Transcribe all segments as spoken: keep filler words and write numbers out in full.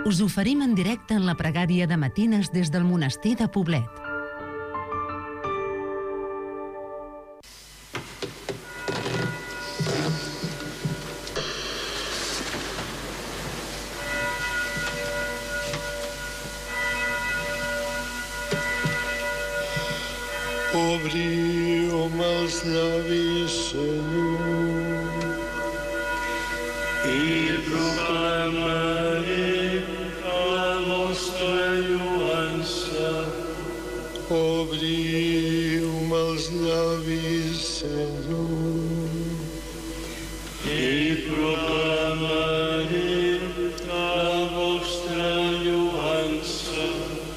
Us oferim en directe en la pregària de matines des del monestir de Poblet. Obriu-me els llavis, Senyor, i proclamaré la vostra lloança. Obriu-me els llavis, Senyor, i proclamaré la vostra lloança.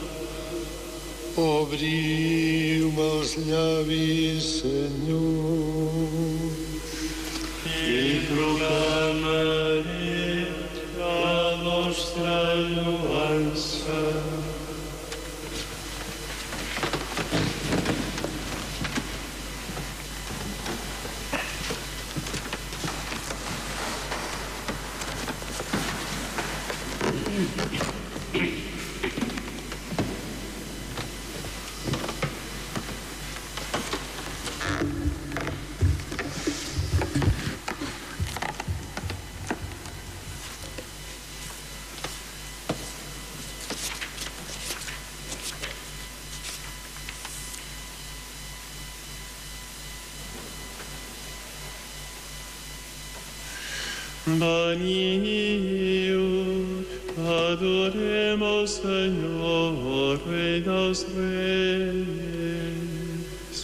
Obriu-me els llavis, Senyor, i proclamaré la vostra lloança. Veniu, adorem al Senyor, Rei dels Reis.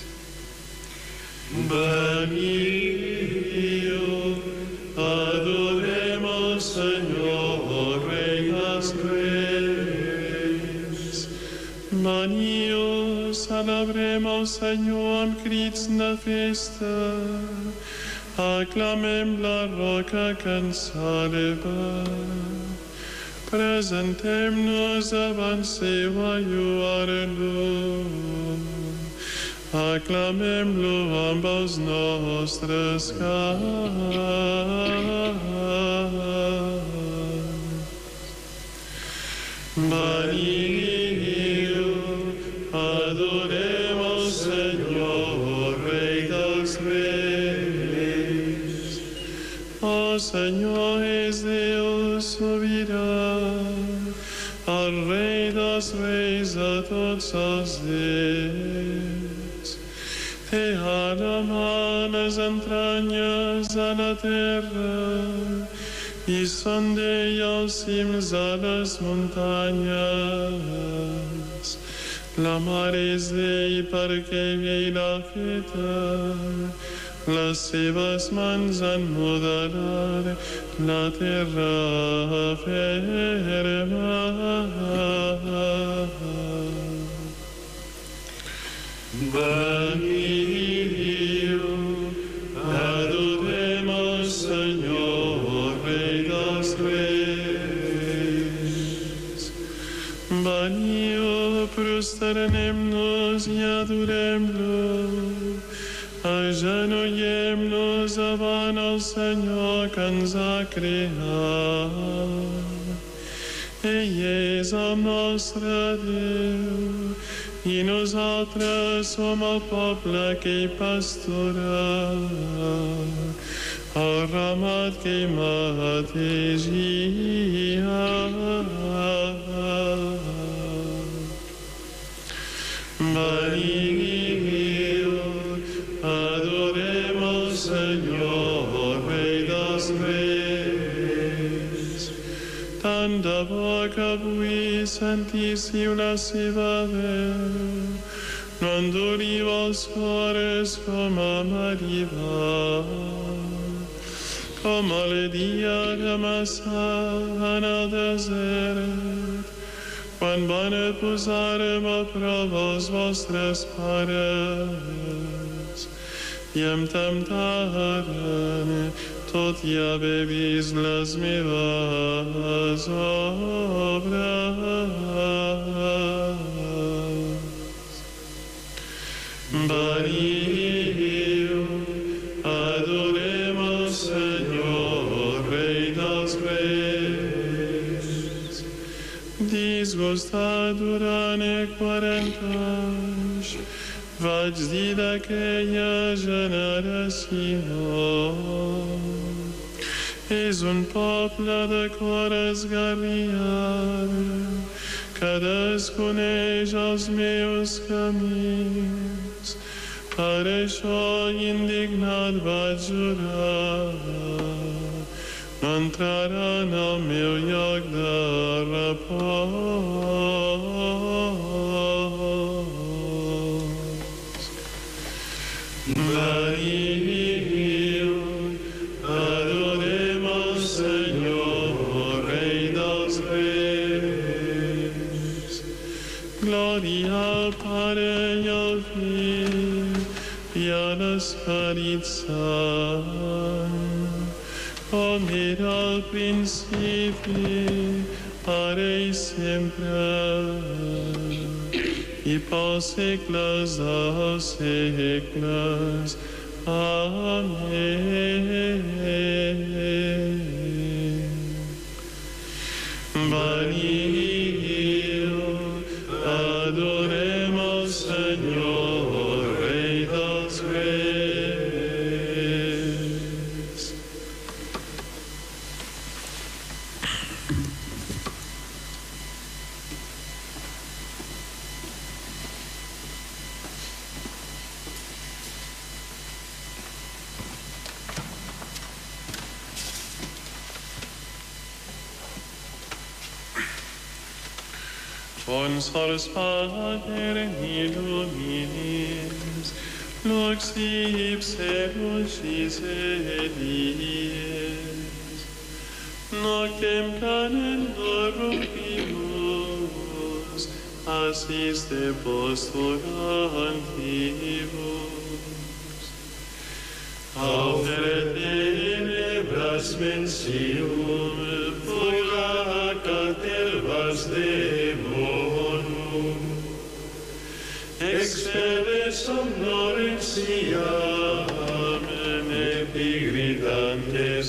Veniu, adorem al Senyor, Rei dels Reis. Veniu, celebrem el Senyor amb crits de festa. Aclamem la roca que ens salva. Presentem-nos davant seu a lloar-lo. Aclamem-lo amb els nostres cants. Veniu, adorem el Senyor, Rei dels Reis. El Senyor és Déu sobirà, el Rei dels Reis de tots els déus. Té a la mà les entranyes de la terra i són d'ell els cims de les muntanyes. La mar és d'ell perquè ell l'ha feta. Les seves mans han modelat la terra ferma. Veniu, adorem el Senyor, Rei dels Reis. Veniu, prosternem-nos i adorem-lo. Agenollem-nos davant el Senyor que ens ha creat. Ell és el nostre Déu i nosaltres som el poble que ell pastora, el ramat que ell mateix guia. Veniu, adorem el Senyor, Rei dels Reis. Tant de bo que avui sentíssiu la seva veu, no enduriu els cors com a Meribà, com el dia de Massà en el desert, quan van posar-me a prova els vostres pares i em temptaren, tot i haver vist les meves obres. Veniu, adorem el Senyor, Rei dels Reis. disgustat durant quaranta anys. Vaig dir d'aquella generació: és un poble de cor esgarriat, que desconeix els meus camins. Per això indignat vaig jurar: no entraran al meu lloc de repòs. Veniu, adorem el Senyor, Rei dels Reis. Glòria al Pare i al Fill i a l'Esperit Sant, com era al principi, ara i sempre, i pels segles dels segles. Amén. Veniu, adorem el Senyor, Rei dels Reis. Ons sols Pater illuminis, lux ipse lucis elies, noctem canendor rubimus, assiste postulantibus. Aufere tenebras mensium, fuga catervas demonum, expele somnorensiam, nepigridantes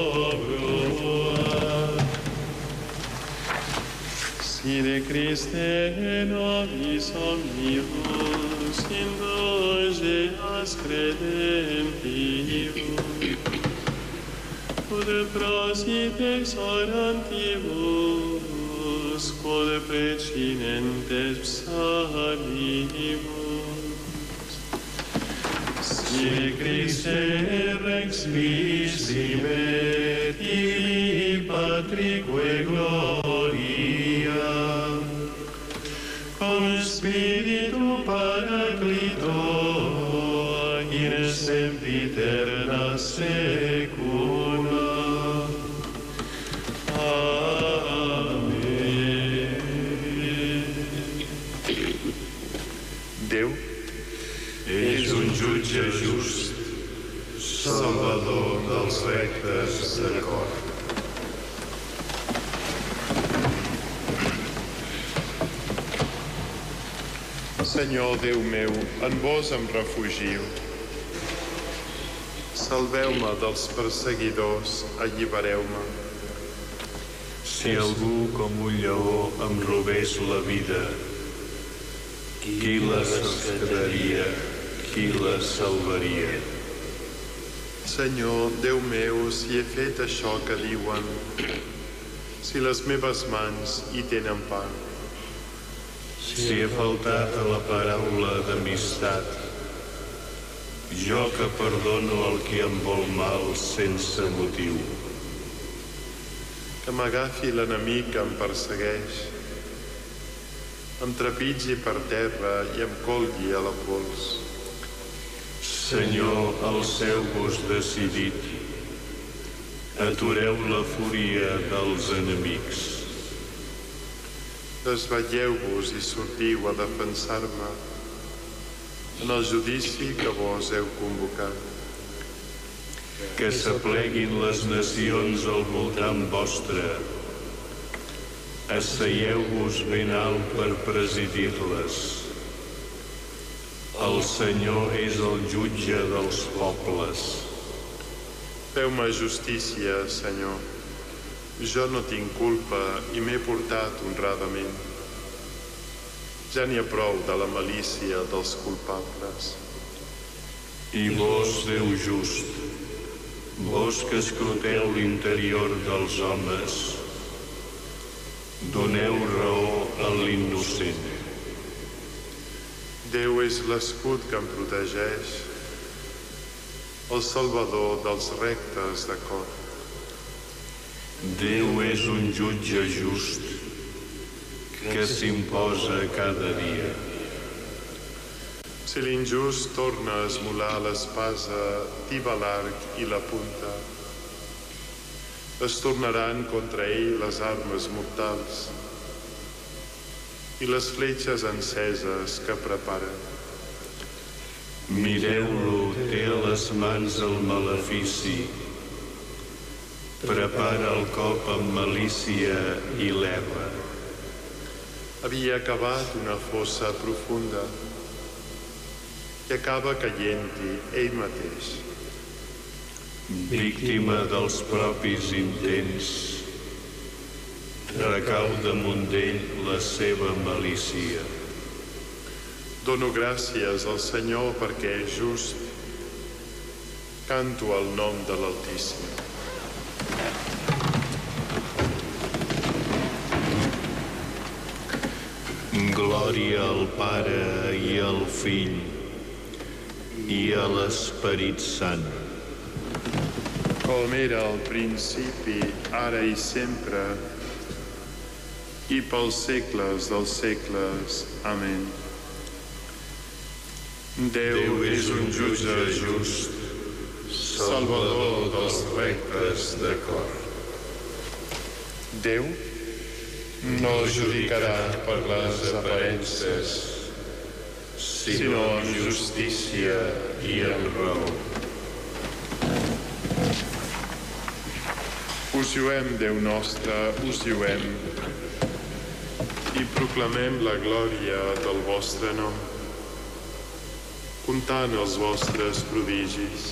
obruat. Sire Christe nobis omnibus indulgeas credentibus, quod prositex orantibus, quod precinentes psalmibus. Sire Christe Rex visimet, Filii Patrique gloria, cum Spiritu Paraclito, in sempiterna secula. Amén. Déu és un jutge just, salvador dels rectes de cor. Senyor Déu meu, en vos em refugio. Salveu-me dels perseguidors, allibereu-me. Si algú com un lleó em robés la vida, qui la rescataria, qui la salvaria? Senyor, Déu meu, si he fet això que diuen, si les meves mans hi tenen part, si he faltat a la paraula d'amistat, jo que perdono el qui em vol mal sense motiu. que m'agafi l'enemic que em persegueix, em trepitgi per terra i em colgui a la pols. Senyor, alceu-vos decidit, atureu la fúria dels enemics. Desvetlleu-vos i sortiu a defensar-me en el judici que vos heu convocat. Que s'apleguin les nacions al voltant vostre. Asseieu-vos ben alt per presidir-les. El Senyor és el jutge dels pobles. Feu-me justícia, Senyor. Jo no tinc culpa i m'he portat honradament. Ja n'hi ha prou de la malícia dels culpables. I vos, Déu just, vos que escruteu l'interior dels homes, doneu raó a l'innocent. Déu és l'escut que em protegeix, el salvador dels rectes de cor. Déu és un jutge just que s'imposa cada dia. Si l'injust torna a esmolar l'espasa, tiba l'arc i la punta, es tornaran contra ell les armes mortals i les fletxes enceses que preparen. Mireu-lo, té a les mans el malefici, prepara el cop amb malícia i l'erra. Havia cavat una fossa profunda i acaba caient-hi ell mateix. Víctima dels propis intents, recau damunt d'ell la seva malícia. Dono gràcies al Senyor perquè és just. Canto el nom de l'Altíssim. Glòria al Pare i al Fill i a l'Esperit Sant. Com era al principi, ara i sempre, i pels segles dels segles. Amén. Déu és un jutge just, salvador dels rectes de cor. Déu no judicarà per les aparences, sinó amb justícia i amb raó. Us lluem, Déu nostre, us lluem, i proclamem la glòria del vostre nom, comptant els vostres prodigis.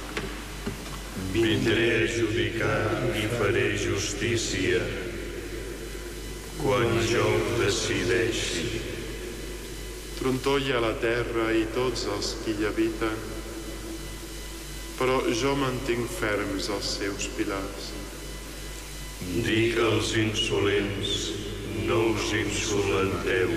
Vindré a judicar i faré justícia quan jo ho decideixi. Trontolla la terra i tots els que hi habiten, però jo mantinc ferms els seus pilars. Dic als insolents, no us insolenteu.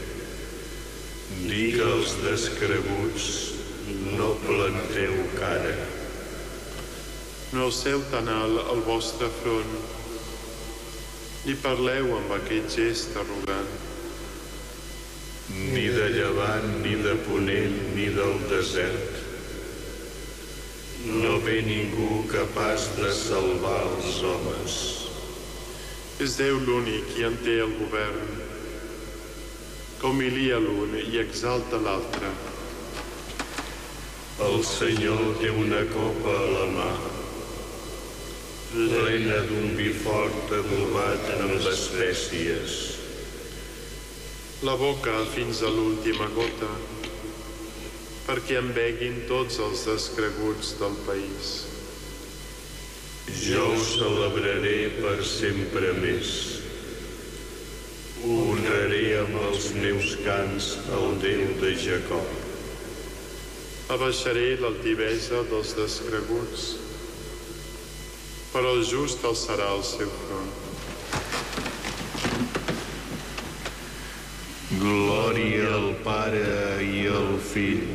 Dic als descreguts, no planteu cara. No alceu tan alt el vostre front, ni parleu amb aquest gest arrogant. Ni de llevant, ni de ponent, ni del desert. No ve ningú capaç de salvar els homes. És Déu l'únic qui en té el govern, que humilia l'un i exalta l'altre. El Senyor té una copa a la mà, plena d'un vi fort adobat amb espècies. La boca fins a l'última gota, perquè en beguin tots els descreguts del país. Jo ho celebraré per sempre més. Honraré amb els meus cants el Déu de Jacob. Abaixaré l'altivesa dels descreguts, però el just alçarà el seu front. Glòria al Pare i al Fill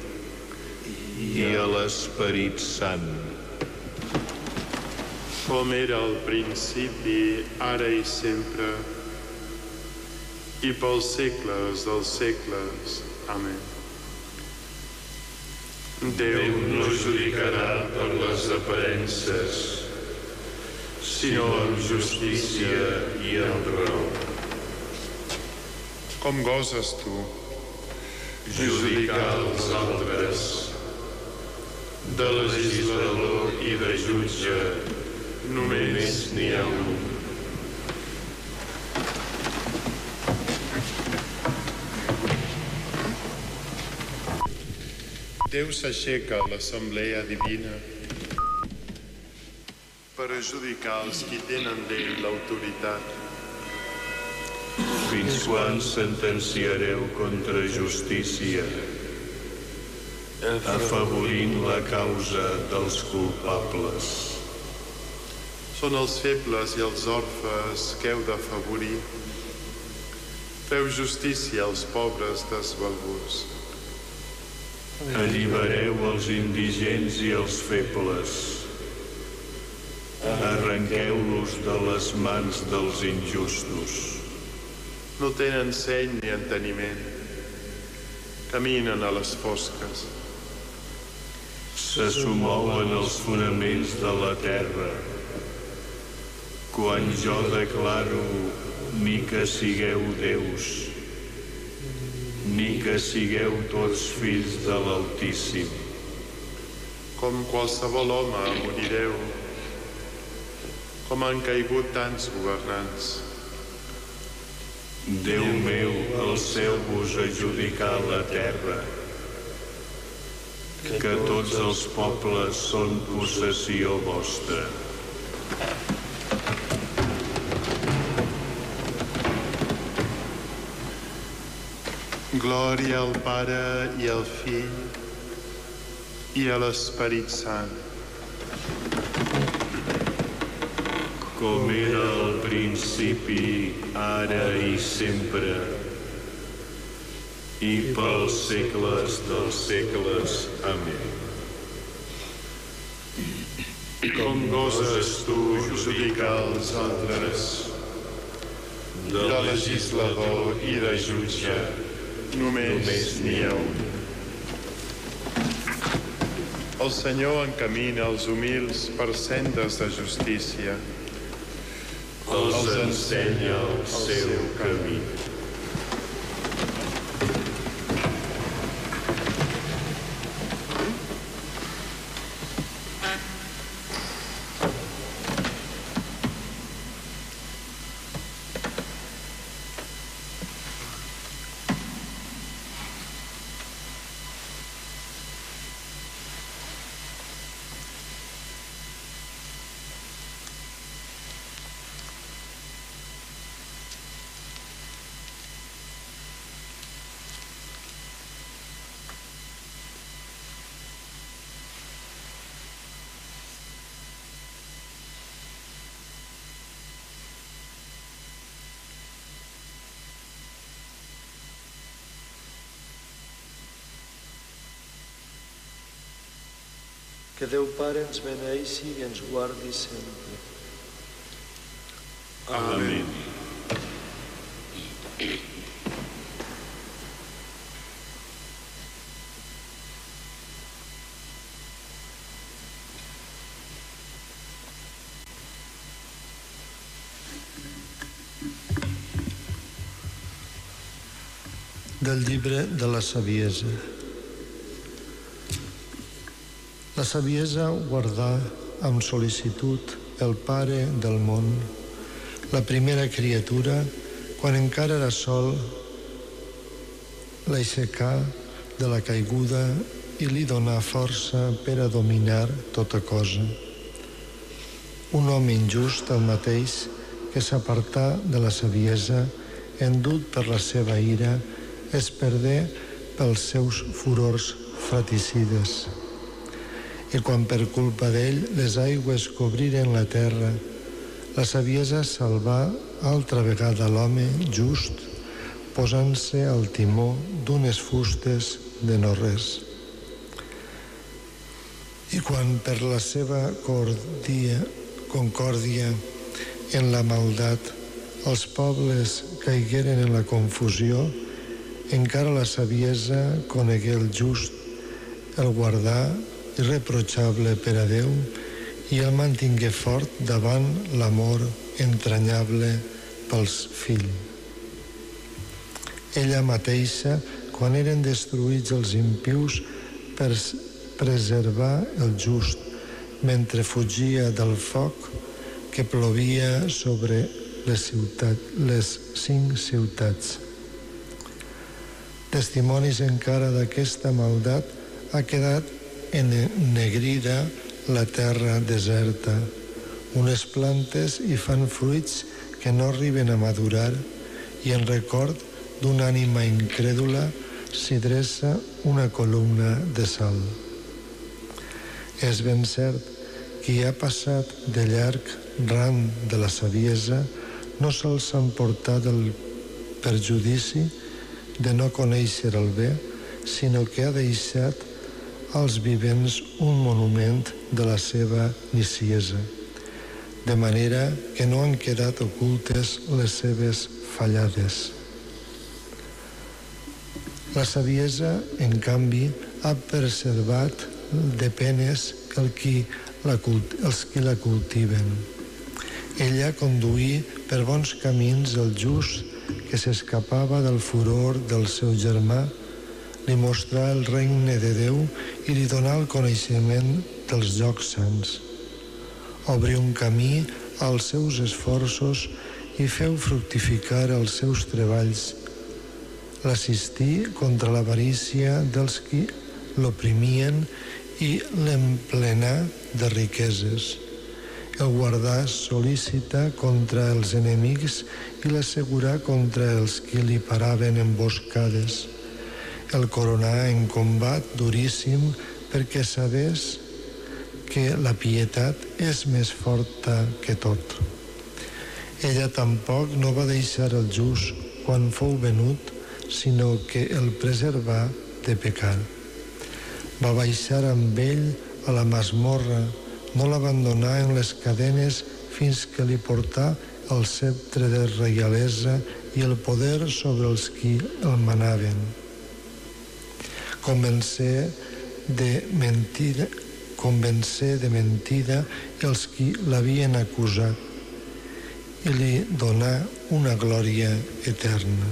i a l'Esperit Sant. Com era al principi, ara i sempre, i pels segles dels segles. Amén. Déu no judicarà per les aparences, sinó amb justícia i amb raó. Com goses tu? Judicar els altres, de legislador i de jutge, només n'hi ha un. Déu s'aixeca a l'assemblea divina perjudicar els qui tenen d'ell l'autoritat. Fins quan sentenciareu contra justícia, afavorint la causa dels culpables? Són els febles i els orfes que heu d'afavorir. Feu justícia als pobres desvalguts. Allibereu els indigents i els febles. Arrenqueu-los de les mans dels injustos. No tenen seny ni enteniment. Caminen a les fosques. Se somouen els fonaments de la terra. Quan jo declaro ni que sigueu déus, ni que sigueu tots fills de l'Altíssim. Com qualsevol home morireu, com han caigut tants governants. Déu meu, alceu-vos a judicar la terra, que tots els pobles són possessió vostra. Glòria al Pare i al Fill i a l'Esperit Sant. Com era al principi, ara i sempre, i pels segles dels segles. Amén. Com goses tu judicar els altres, de legislador i de jutge, només n'hi ha un. El Senyor encamina els humils per sendes de justícia. Els ensenya el seu camí. Que Déu Pare ens beneixi i ens guardi sempre. Amén. Del llibre de la saviesa. La saviesa guardà amb sol·licitud el Pare del món, la primera criatura, quan encara era sol, l'aixecà de la caiguda i li donà força per a dominar tota cosa. Un home injust, el mateix, que s'apartà de la saviesa, endut per la seva ira, es perdé pels seus furors fratricides. I quan per culpa d'ell les aigües cobriren la terra, la saviesa salvà altra vegada l'home just, posant-se al timó d'unes fustes de no res. I quan per la seva cordia, concòrdia en la maldat els pobles caigueren en la confusió, encara la saviesa conegué el just, el guardà irreprotxable per a Déu i el mantingué fort davant l'amor entranyable pels fills. Ella mateixa, quan eren destruïts els impius, per preservar el just, mentre fugia del foc que plovia sobre les, ciutat, les cinc ciutats. Testimonis encara d'aquesta maldat ha quedat ennegrida la terra deserta, unes plantes i fan fruits que no arriben a madurar, i en record d'una ànima incrèdula s'hi dreça una columna de sal. És ben cert qui ha passat de llarg ran de la saviesa no se'ls ha emportat el perjudici de no conèixer el bé, sinó que ha deixat als vivents un monument de la seva niciesa, de manera que no han quedat ocultes les seves fallades. La saviesa, en canvi, ha preservat de penes el qui la, els qui la cultiven. Ella conduí per bons camins el just que s'escapava del furor del seu germà, li mostrà el regne de Déu i li donà el coneixement dels llocs sants. Obrí un camí als seus esforços i feu fructificar els seus treballs. L'assistí contra l'avarícia dels qui l'oprimien i l'emplenà de riqueses. El guardà sol·lícita contra els enemics i l'assegurà contra els qui li paraven emboscades. El coronà en combat duríssim perquè sabés que la pietat és més forta que tot. Ella tampoc no va deixar el just quan fou venut, sinó que el preservà de pecar. Va baixar amb ell a la masmorra, no l'abandonà en les cadenes fins que li portà el sceptre de reialesa i el poder sobre els qui el manaven. Convencé de mentida, convencé de mentida els qui l'havien acusat i li donà una glòria eterna.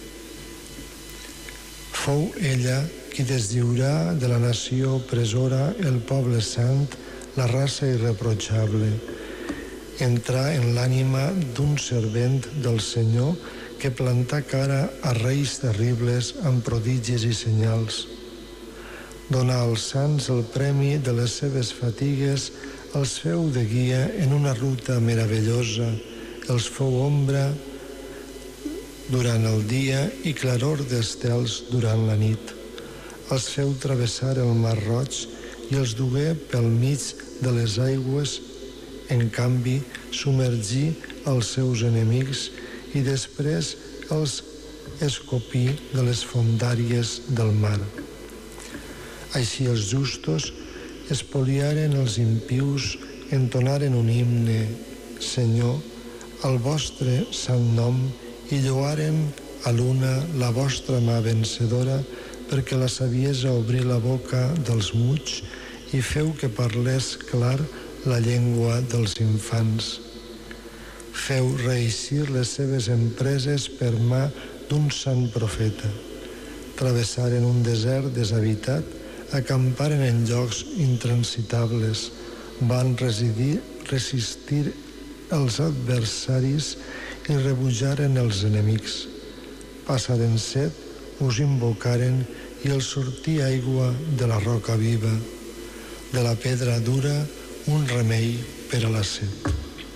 Fou ella qui deslliurà de la nació opressora el poble sant, la raça irreprotxable. Entrà en l'ànima d'un servent del Senyor que plantà cara a reis terribles amb prodigis i senyals. Donà als sants el premi de les seves fatigues, els feu de guia en una ruta meravellosa, els fou ombra durant el dia i claror d'estels durant la nit. Els feu travessar el mar Roig i els dugué pel mig de les aigües, en canvi submergí els seus enemics i després els escopí de les fondàries del mar. Així els justos espoliaren els impius, entonaren un himne, Senyor, al vostre sant nom, i lloaren a l'una la vostra mà vencedora, perquè la saviesa obrí la boca dels muts i feu que parlés clar la llengua dels infants. Feu reeixir les seves empreses per mà d'un sant profeta. Travessaren un desert deshabitat, acamparen en llocs intransitables, van residir, resistir els adversaris i rebutjaren els enemics. Passaren set, us invocaren i els sortí aigua de la roca viva, de la pedra dura un remei per a la set.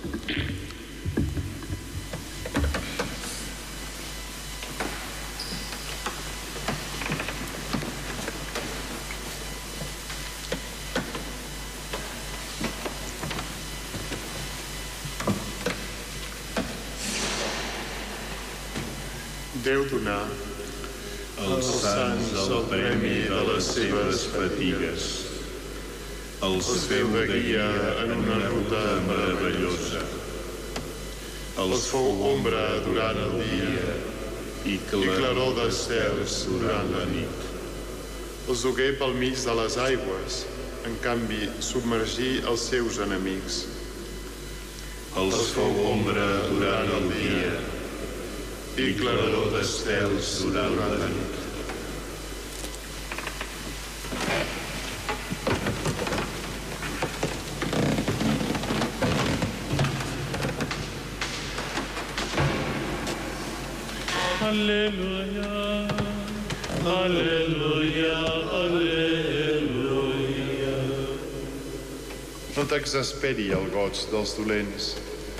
Déu donà als sants el premi de les seves fatigues. Els feu de guia en una ruta meravellosa. Els fou ombra durant el dia i claror dels cels durant la nit. Els dugué pel mig de les aigües, en canvi submergí els seus enemics. Els fou ombra durant el dia i claror d'estels durant la nit. Alleluia, alleluia, alleluia. No t'exasperi el goig dels dolents.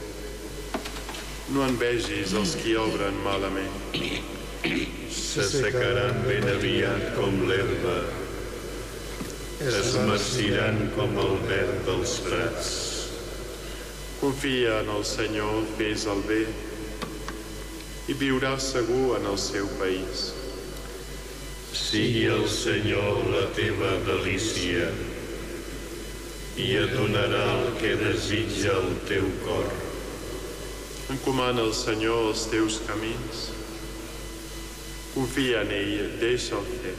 No envegis els qui obren malament. S'assecaran ben aviat com l'herba, es marciran com el verd dels prats. Confia en el Senyor, fes el bé, i viuràs segur en el seu país. Sigui el Senyor la teva delícia i et donarà el que desitja el teu cor. Encomana al Senyor els teus camins. Confia en ell, deixa'l fer.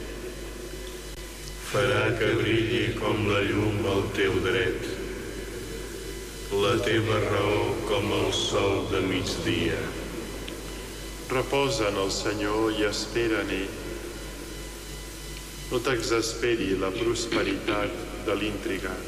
Farà que brilli com la llum al teu dret, la teva raó com el sol de migdia. Reposa en el Senyor i espera en ell. No t'exasperi la prosperitat de l'intrigat.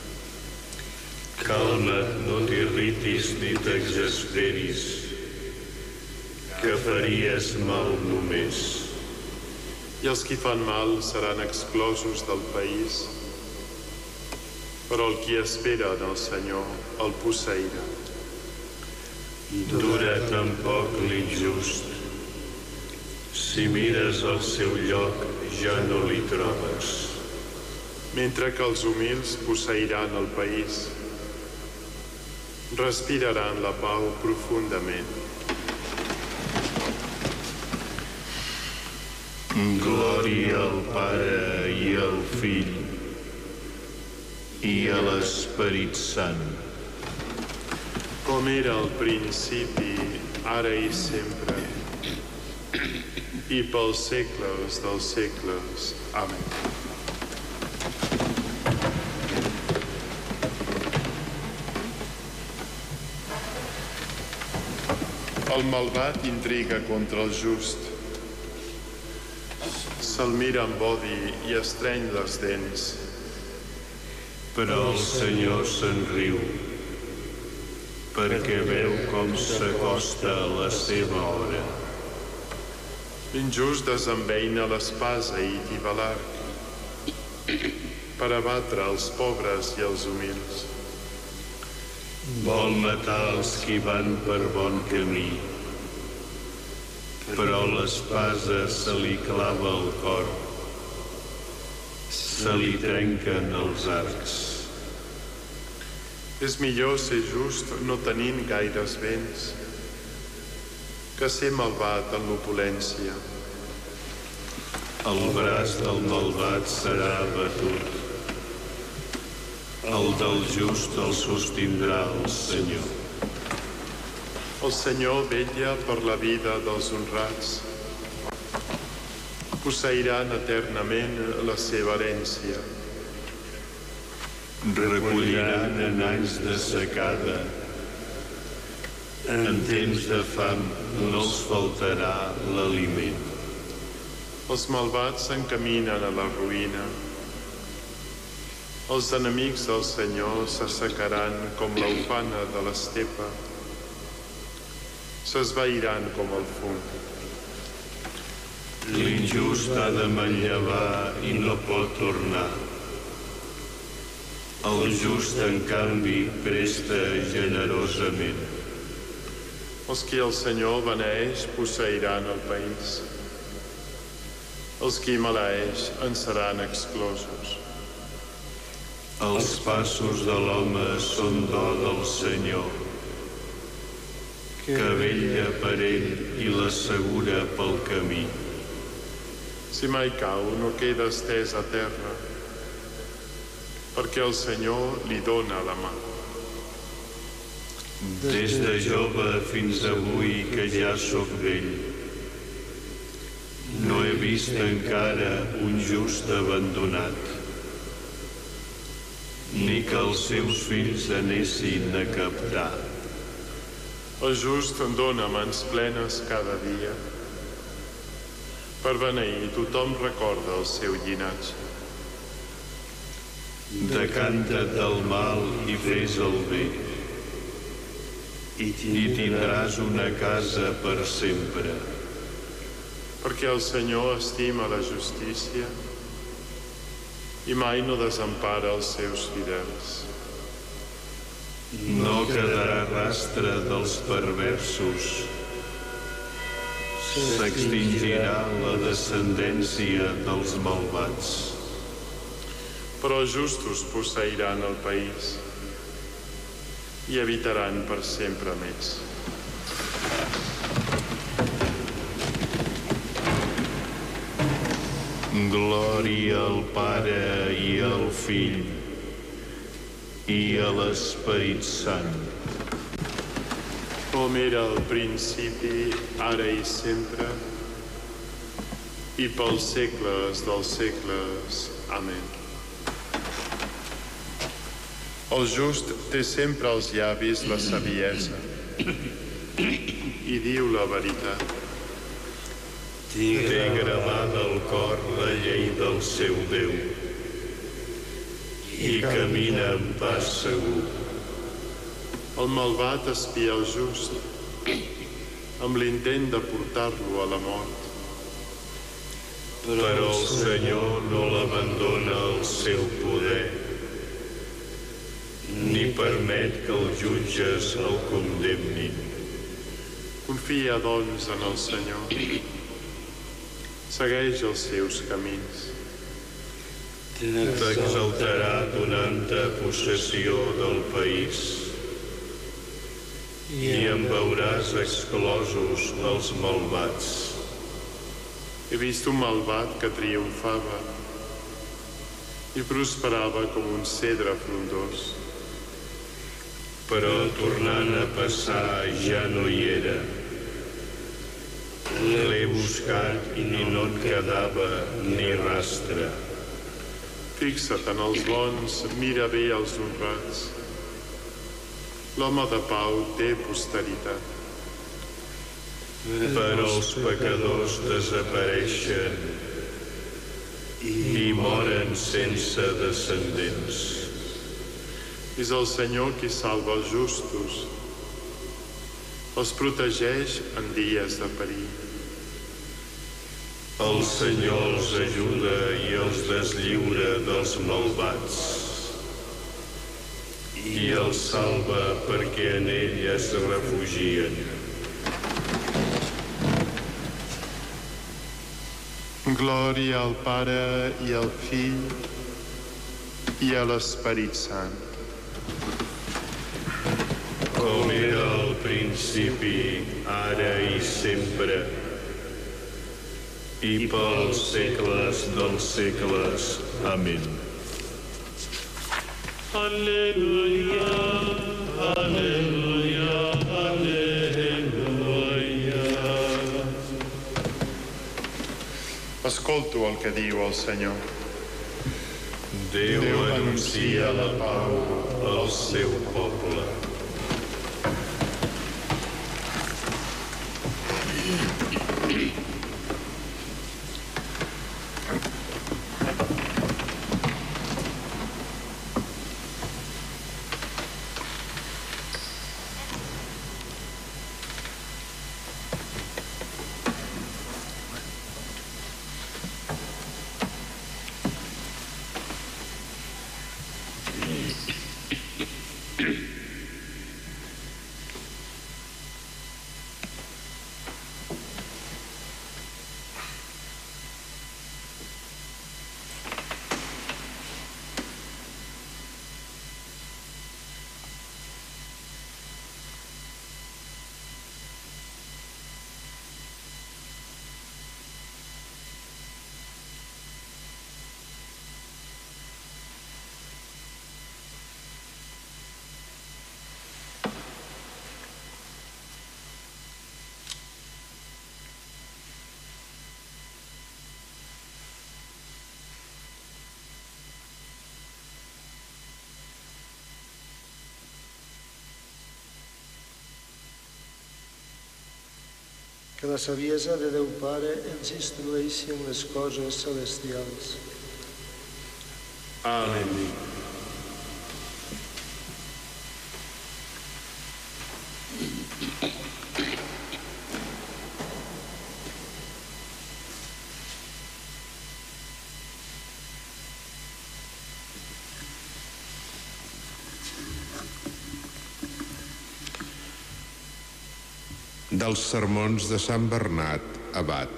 Calma't, no t'irritis ni t'exasperis, que faries mal només. I els qui fan mal seran exclosos del país, però el qui espera en el Senyor el posseirà. Dura tampoc l'injust. Si mires al seu lloc, ja no l'hi trobes. Mentre que els humils posseiran el país, respiraran la pau profundament. Glòria al Pare i al Fill i a l'Esperit Sant. Com era al principi, ara i sempre, i pels segles dels segles. Amén. El malvat intriga contra el just. Se'l mira amb odi i estreny les dents. Però el Senyor se'n riu, perquè veu com s'acosta la seva hora. L'injust desembeina l'espasa i tiba l'arc per abatre els pobres i els humils. Vol matar els qui van per bon camí, però l'espasa se li clava al cor, se li trenquen els arcs. És millor ser just no tenint gaires béns que ser malvat en l'opulència. El braç del malvat serà abatut, el del just el sostindrà el Senyor. El Senyor vetlla per la vida dels honrats. Posseiran eternament la seva herència. Recolliran en anys de secada. En temps de fam no els faltarà l'aliment. Els malvats s'encaminen a la ruïna. Els enemics del Senyor s'assecaran com la ufana de l'estepa. S'esvairan com el fum. L'injust ha de manllevar i no pot tornar. El just, en canvi, presta generosament. Els qui el Senyor beneeix posseiran el país. Els qui maleeix en seran exclosos. Els passos de l'home són do del Senyor, que vetlla per ell i l'assegura pel camí. Si mai cau, no queda estès a terra, perquè el Senyor li dóna la mà. Des de jove fins avui que ja sóc vell, no he vist encara un just abandonat, ni que els seus fills anessin a captar. El just en dóna mans plenes cada dia. Per beneir, tothom recorda el seu llinatge. Decanta't del mal i fes el bé, i tindràs una casa per sempre. Perquè el Senyor estima la justícia i mai no desempara els seus fidels. No quedarà rastre dels perversos. S'extingirà la descendència dels malvats. Però els justos posseiran el país i habitaran per sempre més. Glòria al Pare i al Fill i a l'Esperit Sant. Com era al principi, ara i sempre, i pels segles dels segles. Amén. El just té sempre als llavis la saviesa i diu la veritat. Té gravada al cor la llei del seu Déu i camina amb pas segur. El malvat espia el just amb l'intent de portar-lo a la mort. Però el Senyor no l'abandona al seu poder, ni permet que els jutges el condemnin. Confia, doncs, en el Senyor. Segueix els seus camins. T'exaltarà donant-te possessió del país i en veuràs exclosos els malvats. He vist un malvat que triomfava i prosperava com un cedre frondós. Però tornant a passar ja no hi era. L'he buscat i no en quedava ni rastre. Fixa't en els bons, mira bé els honrats. L'home de pau té posteritat. Però els pecadors desapareixen i moren sense descendents. És el Senyor qui salva els justos. Els protegeix en dies de perill. El Senyor els ajuda i els deslliura dels malvats. I els salva perquè en ell es refugien. Glòria al Pare i al Fill i a l'Esperit Sant. Com era al principi, ara i sempre, i pels segles dels segles. Amén. Aleluia, aleluia, aleluia. Escolto el que diu el Senyor. Déu, Déu anuncia la pau al seu poble. Que la saviesa de Déu Pare ens instrueixi en les coses celestials. Amén. Dels sermons de Sant Bernat Abat.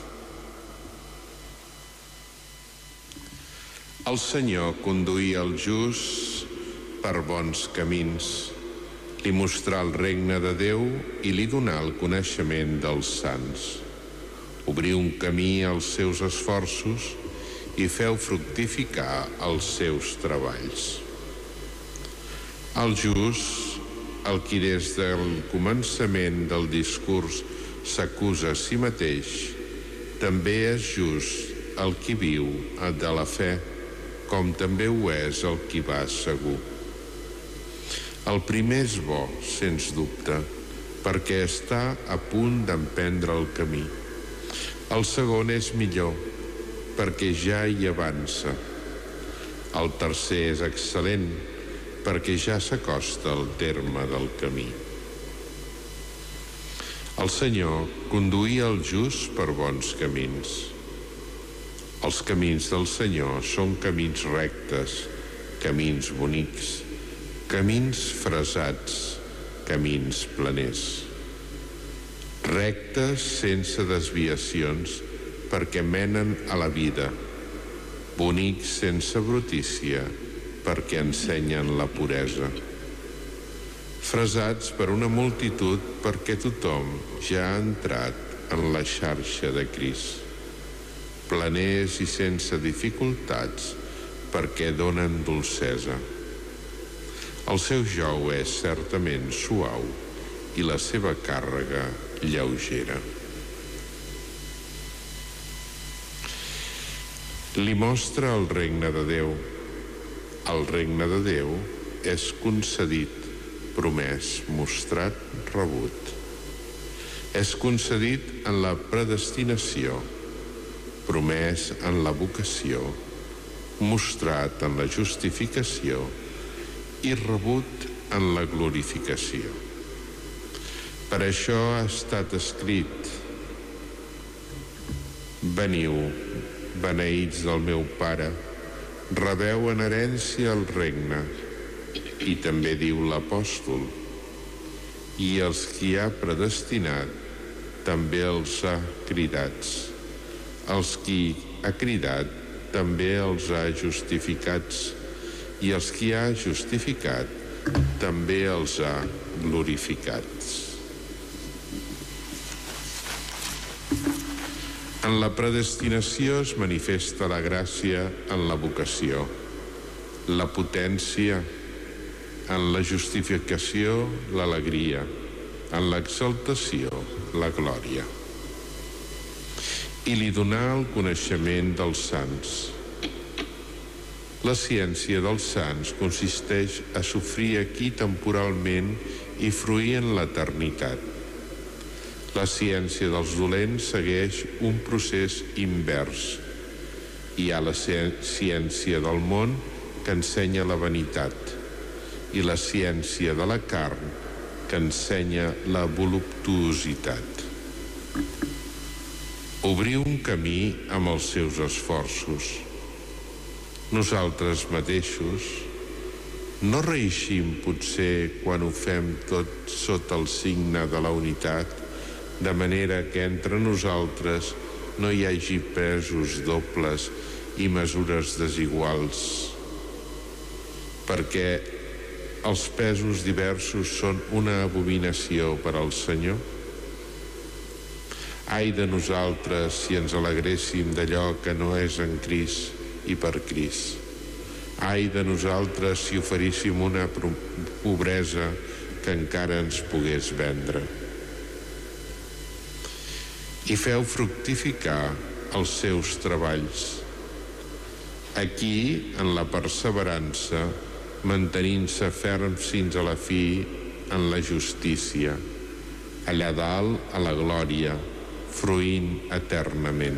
El Senyor conduïa el just per bons camins, li mostrà el regne de Déu i li donà el coneixement dels sants. Obrí un camí als seus esforços i feu fructificar els seus treballs. El just, el qui des del començament del discurs s'acusa a si mateix, també és just el qui viu de la fe, com també ho és el qui va segur. El primer és bo, sens dubte, perquè està a punt d'emprendre el camí. El segon és millor, perquè ja hi avança. El tercer és excel·lent, perquè ja s'acosta al terme del camí. El Senyor conduïa el just per bons camins. Els camins del Senyor són camins rectes, camins bonics, camins fresats, camins planers. Rectes sense desviacions, perquè menen a la vida. Bonics sense brutícia, perquè ensenyen la puresa. Fresats per una multitud, perquè tothom ja ha entrat en la xarxa de Crist. Planers i sense dificultats, perquè donen dolcesa. El seu jou és certament suau i la seva càrrega lleugera. Li mostra el regne de Déu. El regne de Déu és concedit, promès, mostrat, rebut. És concedit en la predestinació, promès en la vocació, mostrat en la justificació i rebut en la glorificació. Per això ha estat escrit: veniu, beneïts del meu Pare, rebeu en herència el regne. I també diu l'apòstol: i els qui ha predestinat també els ha cridats. Els qui ha cridat també els ha justificats, i els qui ha justificat també els ha glorificats. En la predestinació es manifesta la gràcia en la vocació, la potència, en la justificació, l'alegria, en l'exaltació, la glòria. I li donà el coneixement dels sants. La ciència dels sants consisteix a sofrir aquí temporalment i fruir en l'eternitat. La ciència dels dolents segueix un procés invers. Hi ha la ciència del món que ensenya la vanitat i la ciència de la carn que ensenya la voluptuositat. Obrir un camí amb els seus esforços. Nosaltres mateixos no reeixim potser quan ho fem tot sota el signe de la unitat, de manera que entre nosaltres no hi hagi pesos dobles i mesures desiguals, perquè els pesos diversos són una abominació per al Senyor. Ai de nosaltres si ens alegréssim d'allò que no és en Crist i per Crist. Ai de nosaltres si oferíssim una pobresa que encara ens pogués vendre. I feu fructificar els seus treballs. Aquí, en la perseverança, mantenint-se ferms fins a la fi en la justícia, allà dalt a la glòria, fruint eternament.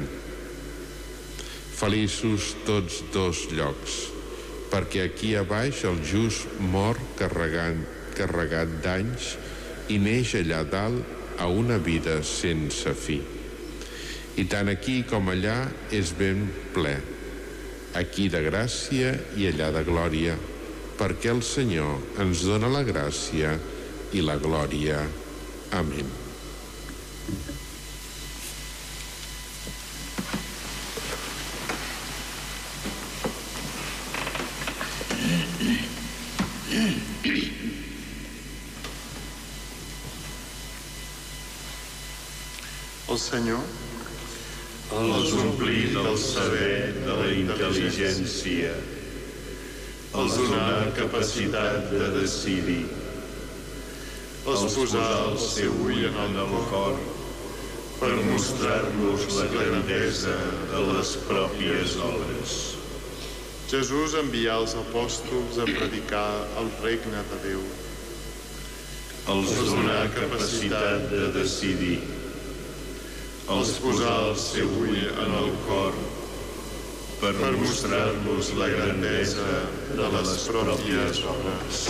Feliços tots dos llocs, perquè aquí a baix el just mor carregant, carregat d'anys i neix allà dalt a una vida sense fi. I tant aquí com allà és ben ple, aquí de gràcia i allà de glòria, perquè el Senyor ens dona la gràcia i la glòria. Amén. El Senyor els omplir del saber, de la intel·ligència, els donar capacitat de decidir, els posar el seu ull en el cor per mostrar-nos la grandesa de les pròpies obres. Jesús envià els apòstols a predicar el regne de Déu. Els donar capacitat de decidir, els posar el seu ull en el cor per mostrar-nos la grandesa de les pròpies obres.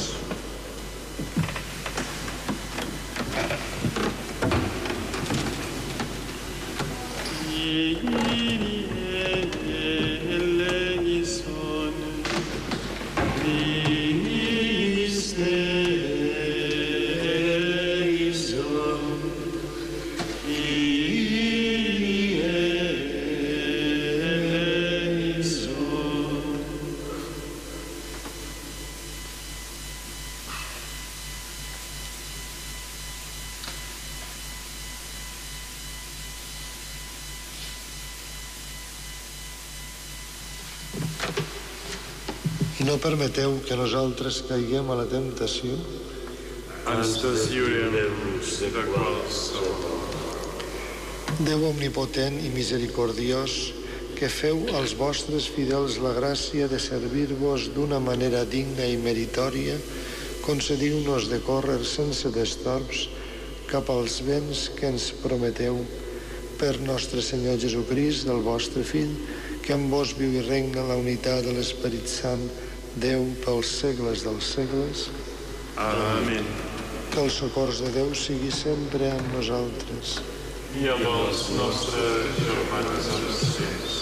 I no permeteu que nosaltres caiguem a la temptació. Ens deslliurem-nos de qualsevol. Déu omnipotent i misericordiós, que feu als vostres fidels la gràcia de servir-vos d'una manera digna i meritòria, concediu-nos de córrer sense destorbs cap als béns que ens prometeu per nostre Senyor Jesucrist, el vostre Fill, que amb vos viu i regna en la unitat de l'Esperit Sant, Déu pels segles dels segles. Amén. Que el socors de Déu sigui sempre amb nosaltres. I amb els nostres germans als ciels.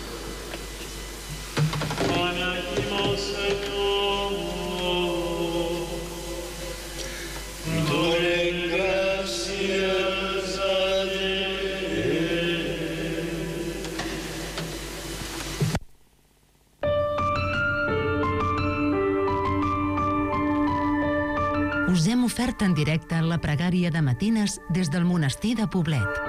Beneïm el Senyor. Donem gràcies a Déu. Us hem ofert en directe la pregària de matines des del monestir de Poblet.